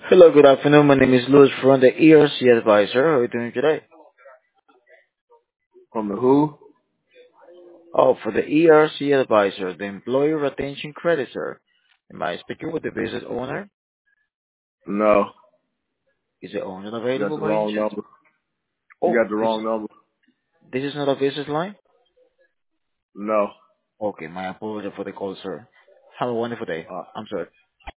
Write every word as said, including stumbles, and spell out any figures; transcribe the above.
Hello, good afternoon. My name is Louis from the E R C Advisor. How are you doing today? From the who? Oh, for the E R C Advisor, the Employee Retention Credit, sir. Am I speaking with the business owner? No, Is the owner you got available the by any wrong chance? number. You Oh, got the this wrong number. this is not a business line? No. Okay, my apologies for the call, sir. Have a wonderful day. Uh, I'm sorry.